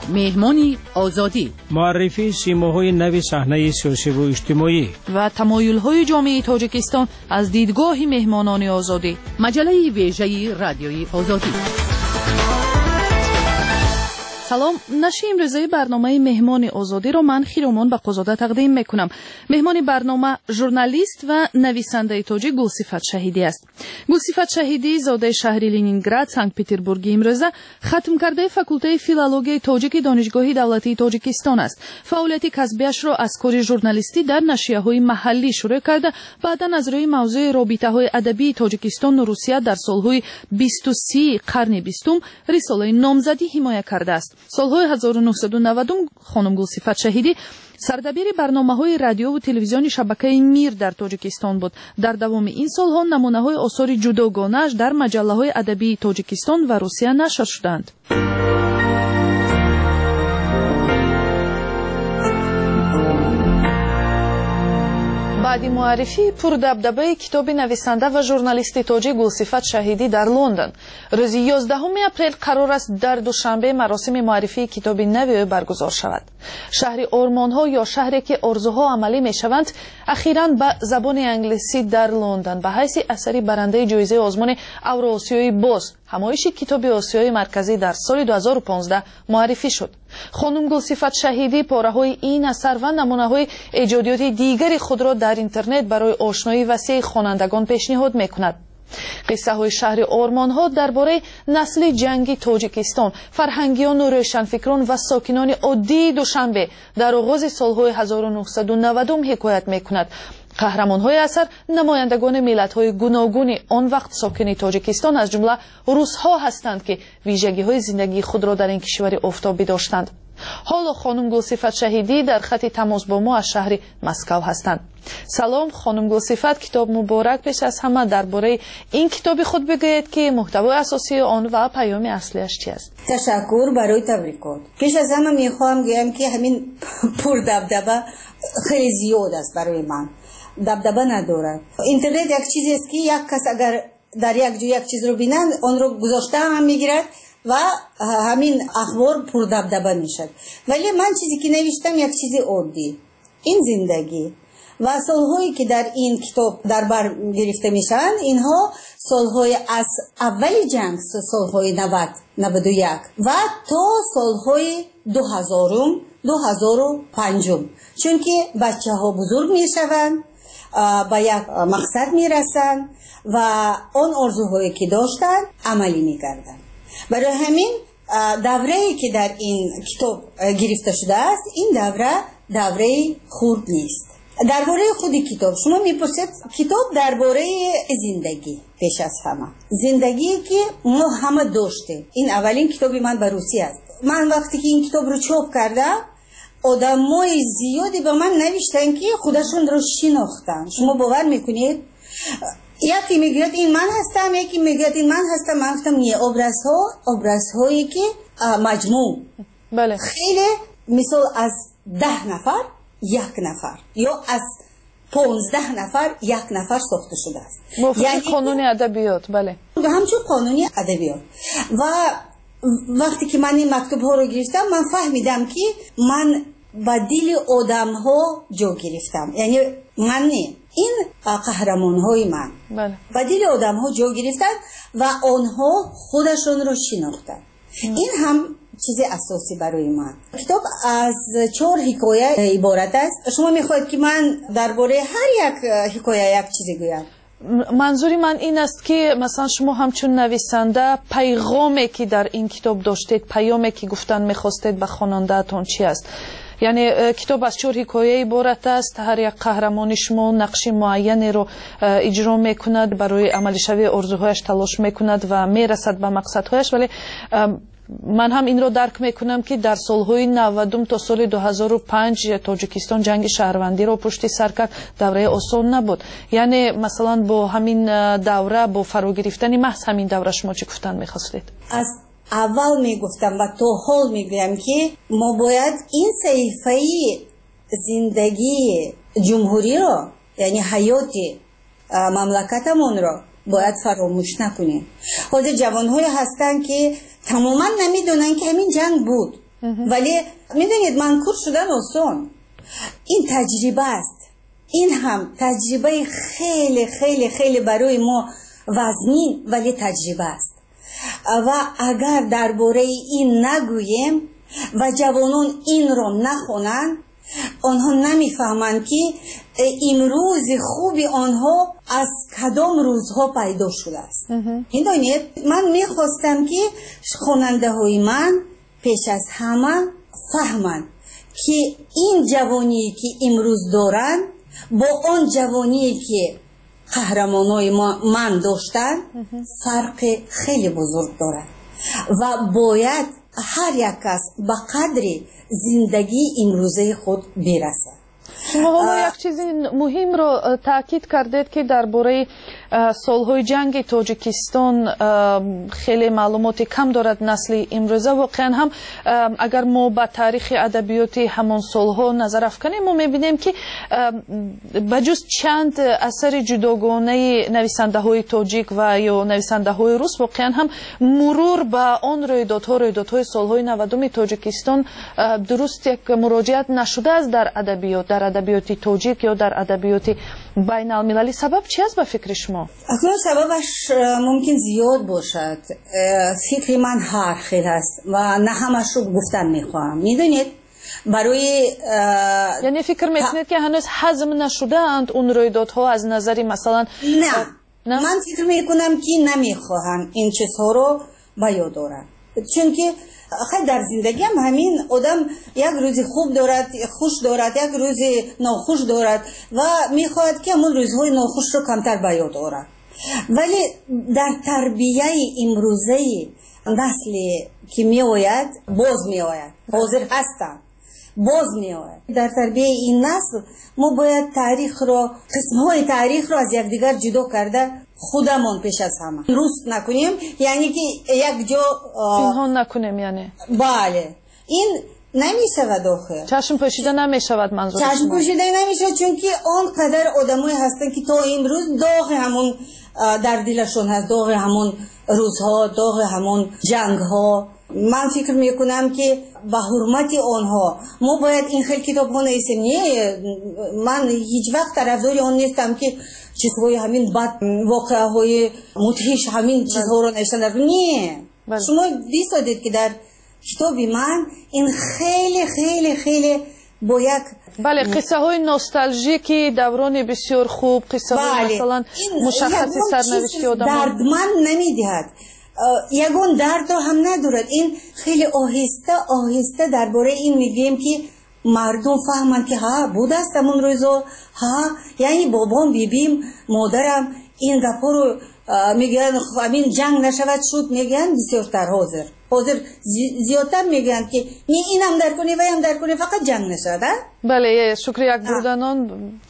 مهمانی آزادی، معرفی سیماهای نو صحنه سیاسی و اجتماعی و تمایل‌های جامعه تاجیکستان از دیدگاه مهمانان آزادی. مجله ویژه رادیوی آزادی. سلام، نشر امروزه برنامه مهمان آزادی را من خیرومان با قزاده تقدیم میکنم. مهمان برنامه ژورنالیست و نویسنده تاجیک گلصفت شهیدی است. گلصفت شهیدی زاده شهر لنینگراد، سانت پتربورگ امروزه ختم کرده فاکولته فیلولوژی تاجیک دانشگاه دولتی تاجیکستان است. فعالیت کسبیش را از کار ژورنالیستی در نشریه‌های محلی شروع کرده، بعدا از روی موضوع رابطه‌های ادبی تاجیکستان و روسیه در سالهای 23 قرن 20 رساله نامزدی حمایت کرده است. سالهای 1990 خانم گلصفت شهیدی سردبیر برنامه‌های رادیو و تلویزیون شبکه میر در تاجیکستان بود. در دوام این سالها نمونه‌های آثار جداگانه‌اش در مجله‌های ادبی تاجیکستان و روسیه نشر شدند. بعد معرفی پردبدبه کتاب نویسنده و ژورنالیست تاجیک گلصفت شهیدی در لندن، روز 11 اپریل قرار است در دوشنبه مراسم معرفی کتاب نوی برگزار شود. شهر آرمان‌ها یا شهری که آرزوها عملی می‌شوند اخیراً به زبان انگلیسی در لندن به حیث اثری برنده جایزه آزمون اوراسیایی باز همایش کتاب آسیای مرکزی در سال 2015 معرفی شد. خانم گلصفت شهیدی پاره‌های این اثر و نمونه‌های ایجادیات دیگری خود را در اینترنت برای آشنایی وسیع خوانندگان پیشنهاد می‌کند. قصه های شهر آرمان‌ها درباره نسل جنگی تاجیکستان، فرهنگیان و روشنفکران و ساکنان عادی دوشنبه در آغاز سالهای 1990 حکایت می‌کند. قهرمان‌های اثر نمایندگان ملت‌های گوناگون آن وقت ساکن تاجیکستان از جمله روس‌ها هستند که ویژگی‌های زندگی خود را در این کشور آفتابی داشتند. حالا خانم گلصفت شهیدی در خط تماس با ما از شهر مسکو هستند. سلام خانم گلصفت، کتاب مبارک. پیش از همه درباره این کتاب خود بگویید که محتوای اساسی آن و پیام اصلیش چی است؟ تشکر برای تبریکات. پیش از همه میخوام بگم که همین پردبدبه خیلی زیاد است برای من. دبدبه ندارد. اینترنت یک چیزی است که یک کس اگر در یک جای یک چیز رو بینند آن رو گذاشته هم میگیرد و همین اخبار پردبدبه میشد. ولی من چیزی که نوشتم یک چیز عادی، این زندگی و سالهایی که در این کتاب در بر گرفته میشن، اینها سالهای از اول جنگ، سالهای 91 و تا سالهای 2005، چون که بچه ها بزرگ میشوند، به یک مقصد میرسند و آن آرزوهایی که داشتن عملی میکردن. برای همین دوره‌ای که در این کتاب گرفته شده است، این دوره خرد نیست. درباره خود کتاب شما میپرسید، کتاب درباره زندگی، پیش از همه زندگی که ما همه داشتیم. این اولین کتاب من به روسی است. من وقتی که این کتاب رو چاپ کردم، آدمای زیادی به من نوشتن که خودشون رو شناختن. شما باور میکنید؟ یکی میگوید این من هستم، یکی میگوید این من هستم. من گفتم نه، ابرازهایی که مجموع، بله، خیلی مثال از 10 نفر یک نفر یا از 15 نفر یک نفر ساخته شده است. یعنی قانون ادبیات. بله، همچون قانونی ادبیات. و وقتی که من این مکتوب ها رو گرفتم، من فهمیدم که من با دل آدم ها جا گرفتم. یعنی من نه، این قهرمان های من با دل آدم ها جا گرفتن و آنها خودشون رو شناختن. این هم چیز اساسی برای من. کتاب از 4 حکایه عبارت است. شما میخواید که من درباره هر یک حکایه یک چیزی گویم؟ منظوری من این است که مثلا شما همچون نویسنده پیغامی که در این کتاب داشتید، پیامی که گفتن میخواستید به خواننده‌تان چی است؟ یعنی کتاب از 4 حکایه عبارت است. هر یک قهرمان شما نقش معینی رو اجرا میکند، برای عمل شوی آرزوهایش تلاش میکند و میرسد به مقصدهایش. ولی من هم این رو درک میکنم که در سالهای 90 تا سال 2005 تاجیکستان جنگ شهروندی رو پشت سر کرد. دوره آسان نبود. یعنی مثلا با همین دوره، با فرا گرفتن محض همین دوره، شما چی گفتن میخواستید؟ از اول میگفتم و تا حال میگویم که ما باید این صحیفه زندگی جمهوری رو، یعنی حیات مملکتمون رو باید فراموش نکنیم. حاضر جوان‌های هستن که تماما نمیدونن که همین جنگ بود ولی میدونید منکور شدن آسان، این تجربه است. این هم تجربه خیلی خیلی خیلی برای ما وزنی ولی تجربه است و اگر درباره این نگوییم و جوانان این را نخونند آنها نمیفهمند که امروز خوبی آنها از کدام روزها پیدا شده است. میدونید من میخواستم که خواننده های من پیش از همه فهمند که این جوانی که امروز دارند با آن جوانی که قهرمانای من داشتن فرق خیلی بزرگ دارد و باید هر یک کس به قدر زندگی امروزه خود برسد. شما حالا یک چیز مهم رو تاکید کردید که درباره سالهای جنگ تاجیکستان خیلی معلومات کم دارد نسل امروزه. واقعا هم اگر ما به تاریخ ادبیات همان سالها نظر افکنیم ما میبینیم که بجز چند اثر جداگانه نویسنده های تاجیک و یا نویسنده های روس واقعا هم مرور به آن رویدادهای سالهای 90 تاجیکستان درست یک مراجعت نشده است در ادبیات تاجیک یا در ادبیات بین المللی. سبب چی است به فکر شما؟ اکنون سببش ممکن زیاد باشد. فکر من هر خیلی است و نه همش رو گفتن میخواهم. میدونید برای یعنی فکر میکنید که هنوز هضم نشده اند اون رویدادها از نظری مثلا؟ نه من فکر میکنم که نمیخواهم این چیزها رو بیاد دارن، چون که خیلی در زندگی هم همین آدم یک روزی خوب دارد خوش دارد یک روزی ناخوش دارد و میخواهد که همون روزهای ناخوش رو کمتر بیاد دارد. ولی در تربیه امروزه نسلی که می آید باز می آید حاضر هستن باز می آید در تربیه این نسل ما باید تاریخ را قسمهای تاریخ را از یکدیگر جدا کرده خودمان پیش از همه درست نکنیم، یعنی که یک جا پنهان نکنیم. یعنی بله این نمیشود آخر چشم پوشیده نمیشود. منظور چشم پوشیده نمیشود چون که آنقدر آدمایی هستن که تا امروز داغ همون در دلشون هست، داغ همون روزها، داغ همون جنگها. من فکر میکنم که به حرمت آنها ما باید این خیلی کتاب ها نویسیم. من هیچ وقت طرفدار آن نیستم که چیزهای همین بد واقعه های مدهش همین چیزها رو نوشتن. نه شما دیدید که در کتاب من این خیلی خیلی خیلی باید بله قصه های نوستالژیکی دوران بسیار خوب، قصه های مثلا مشخصی سرنوشتی آدم دردمند نمیدهد، یگون درد هم ندارد. این خیلی آهسته درباره این میگیم که مردم فهمند که ها بود است همون روزا، ها یعنی بابام بیبیم مادرم این گپا رو میگن همین جنگ نشود شد، میگن بسیارتر حاضر زیادتر میگن که اینم در کنی و هم در کنی فقط جنگ نشد. بله شکر یک بردنان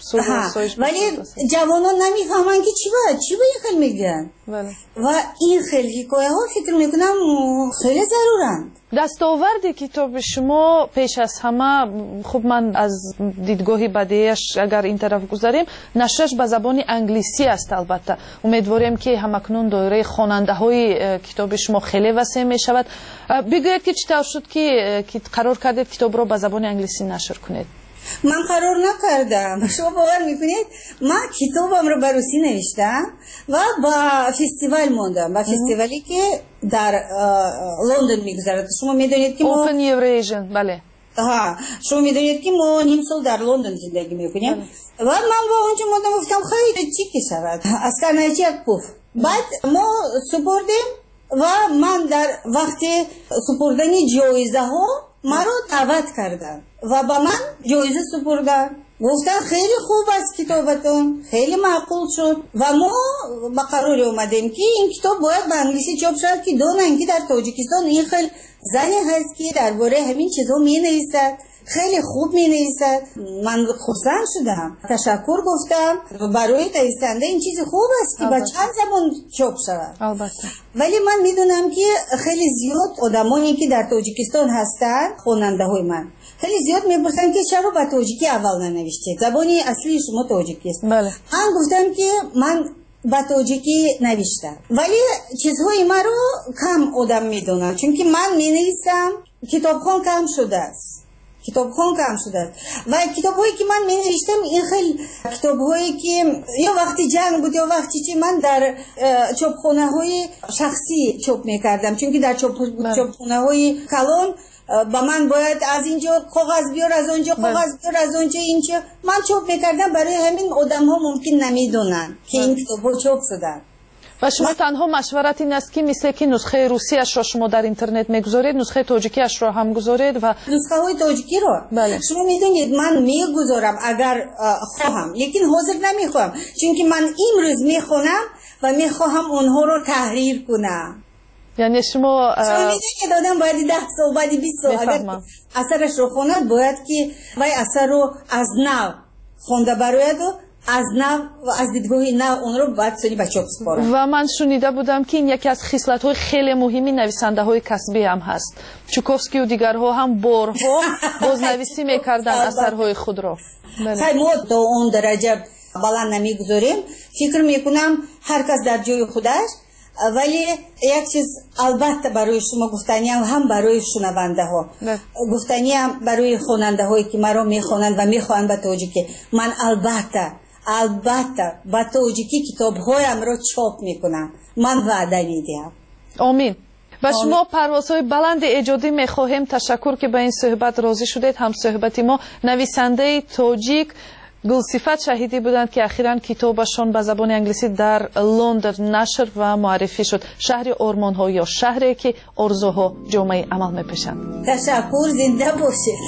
ولی جوانان نمیفهمن که چی باید خیلی میگن. بله. و این خیلی حکایه ها فکر میکنم خیلی ضرورند. دستاورد کتاب شما پیش از همه خب من از دیدگاهی بدیهش اگر این طرف گذاریم نشرش به زبان انگلیسی است. البته امیدواریم که همکنون دایره خواننده های کتاب شما خیلی وسیع می شود. بگویید که چطور شد که قرار کردید کتاب را به زبان انگلیسی نشر کنید؟ من قرار نکردم. شما باور میکنید من کتابم رو به روسی نوشتم و با فستیوال موندم، با فستیوالی که در لندن میگذرد. شما میدونید که ما Open Eurasian بله شما میدونید که ما نیم سال در لندن زندگی میکنیم و من با اونجا موندم گفتم خیلی چی که شود از کنایچی یک پوف. بعد ما سپردیم و من در وقت سپردن جایزه ها مرا دعوت کردن و با من جایزه سپردن، گفتن خیلی خوب است کتابتون، خیلی معقول شد و ما به قرار اومدیم که این کتاب باید به انگلیسی چاپ شد که دونن که در تاجیکستان این خیلی زنی هست که درباره همین چیزا می نویسد، خیلی خوب می نویسد. من خرسند شدم، تشکر گفتم برای نویسنده این چیز خوب است که با چند زبان چاپ شود. البته ولی من میدونم که خیلی زیاد آدمانی که در تاجیکستان هستند خواننده های من خیلی زیاد میپرسن که چرا با تاجیکی اول ننوشتید، زبانی اصلی شما تاجیکی است. بله. من گفتم که من با تاجیکی نوشتم ولی چیزهای ما رو کم آدم میدونن، چون که من مینویسم کتابخوان کم شده است. و کتاب‌هایی که من می‌نوشتم این خیلی کتاب‌هایی که یا وقتی جنگ بود یا وقتی چی من در چاپخانه‌های شخصی چاپ می‌کردم، چون که در چاپخانه‌های کلان با من باید از اینجا کاغذ بیار، از اونجا کاغذ بیار، از اونجا اینجا من چاپ می‌کردم. برای همین آدم‌ها ممکن نمی‌دونن که این کتاب‌ها چاپ شدن. و شما تنها مشورت این است که مثل که نسخه روسی اش را شما در اینترنت میگذارید، نسخه تاجیکی اش را هم گذارید و نسخه های تاجیکی را شما میدونید من میگذارم اگر خواهم، لیکن حاضر نمیخوام، چون که من امروز میخونم و میخواهم اونها رو تحریر کنم. یعنی شما میدونید که دادم باید 10 سال بعد 20 سال اگر اثرش رو خوند باید که وای اثر رو از نو خونده براید و از نو و از دیدگاه نو اون رو باید سری بچه بسپارم. و من شنیده بودم که این یکی از خصلت‌های خیلی مهمی نویسنده‌های کسبی هم هست. چوکوفسکی و دیگرها هم بارها بازنویسی میکردن اثرهای خود را. خیلی ما تا اون درجه بلند نمیگذاریم. فکر میکنم هر کس در جای خودش، ولی یک چیز البته برای شما گفتنی هم برای شنونده ها گفتنی هم برای خواننده هایی که مرا میخوانند و میخوانند به تاجیکی. من البته با تاجیکی کتاب هایم را چاپ میکنم، من وعده میدم. آمین. و شما پروازهای بلند ایجادی میخواهیم. تشکر که به این صحبت راضی شدید. هم صحبتی ما نویسنده تاجیک گلصفت شهیدی بودند که اخیراً کتابشان به زبان انگلیسی در لندن نشر و معرفی شد. شهر آرمان‌ها یا شهری که آرزوها جامعه عمل می‌پیشند. تشکر، زنده باشید.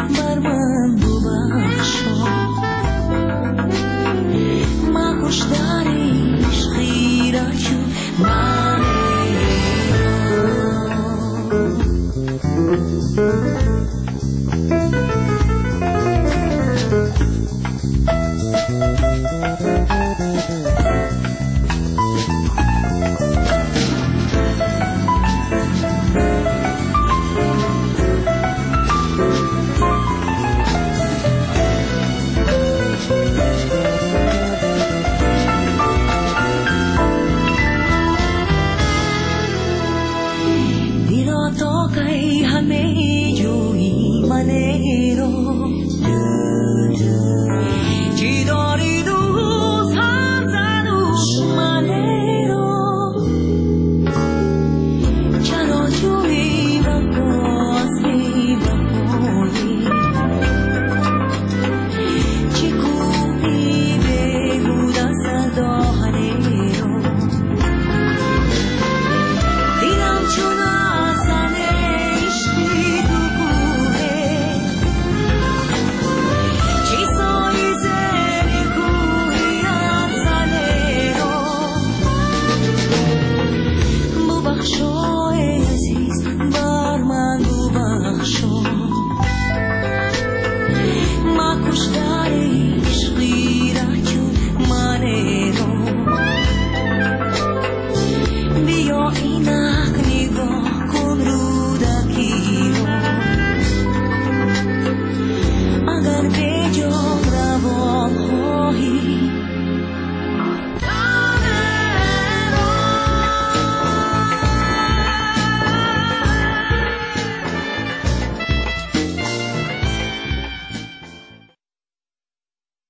بر من ببخشا، من خوشتر